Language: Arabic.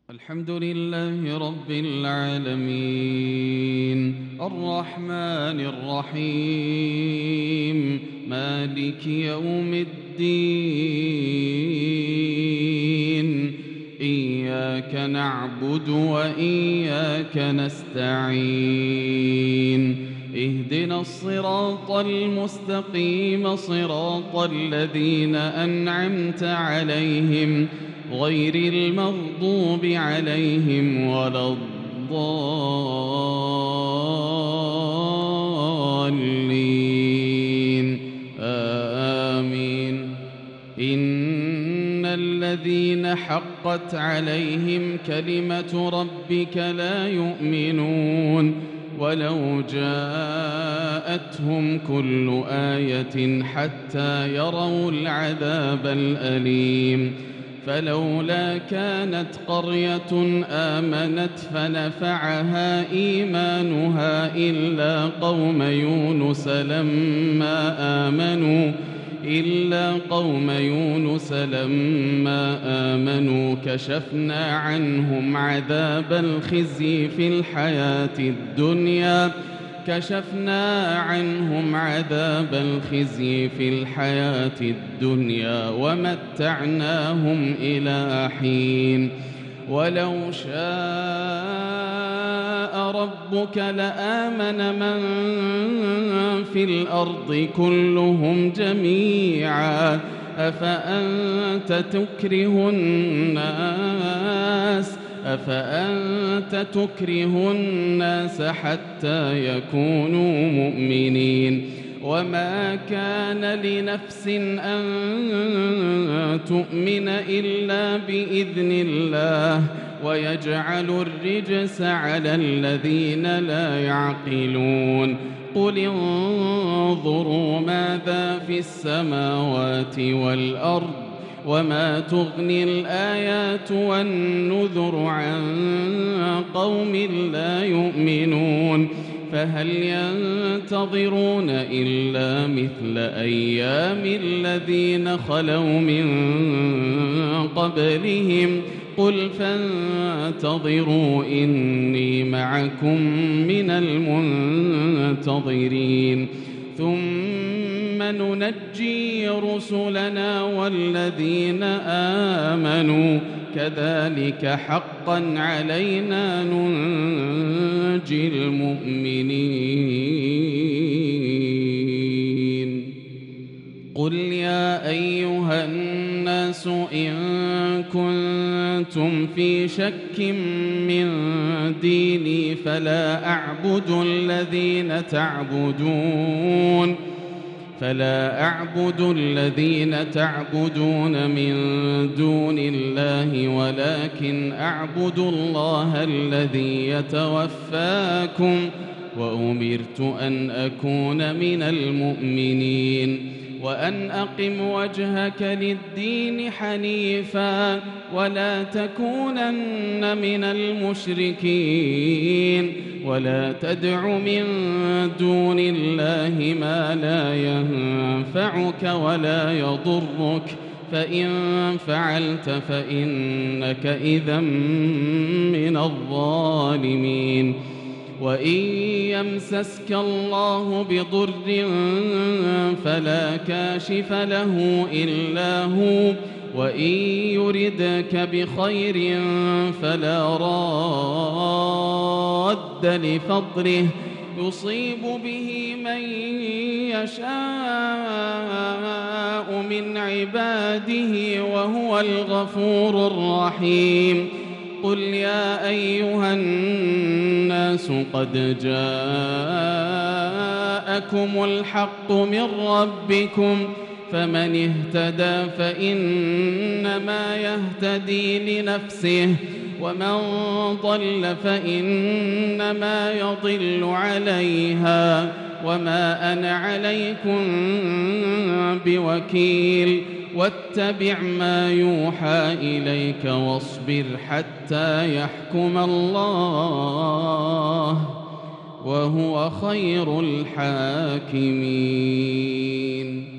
الحمد لله رب العالمين الرحمن الرحيم مالك يوم الدين إياك نعبد وإياك نستعين اهدنا الصراط المستقيم صراط الذين أنعمت عليهم غير المغضوب عليهم ولا الضالين آمين. إن الذين حقت عليهم كلمة ربك لا يؤمنون ولو جاءتهم كل آية حتى يروا العذاب الأليم فلولا كانت قرية آمنت فنفعها إيمانها إلا قوم يونس لما آمنوا كشفنا عنهم عذاب الخزي في الحياة الدنيا ومتعناهم إلى حين ولو شاء ربك لآمن من في الأرض كلهم جميعا أفأنت تكره الناس حتى يكونوا مؤمنين وما كان لنفس أن تؤمن إلا بإذن الله ويجعل الرجس على الذين لا يعقلون قل انظروا ماذا في السماوات والأرض وما تغني الآيات والنذر عن قوم لا يؤمنون فهل ينتظرون إلا مثل أيام الذين خلوا من قبلهم قل فانتظروا إني معكم من المنتظرين ثم ننجي رسلنا والذين آمنوا كذلك حقا علينا ننجي المؤمنين قل يا أيها الناس إن كنتم في شك من ديني فلا أعبد الذين تعبدون من دون الله ولكن أعبد الله الذي يتوفاكم وأمرت أن أكون من المؤمنين وأن أقم وجهك للدين حنيفا ولا تكونن من المشركين ولا تدع من دون الله ما لا ينفعك ولا يضرك فإن فعلت فإنك إذا من الظالمين وإن يمسسك الله بضر فلا كاشف له إلا هو وإن يردك بخير فلا راد لفضله يصيب به من يشاء من عباده وهو الغفور الرحيم قل يا أيها الناس قد جاءكم الحق من ربكم فمن اهتدى فإنما يهتدي لنفسه ومن ضل فإنما يضل عليها وما أنا عليكم بوكيل واتبع ما يوحى إليك واصبر حتى يحكم الله وهو خير الحاكمين.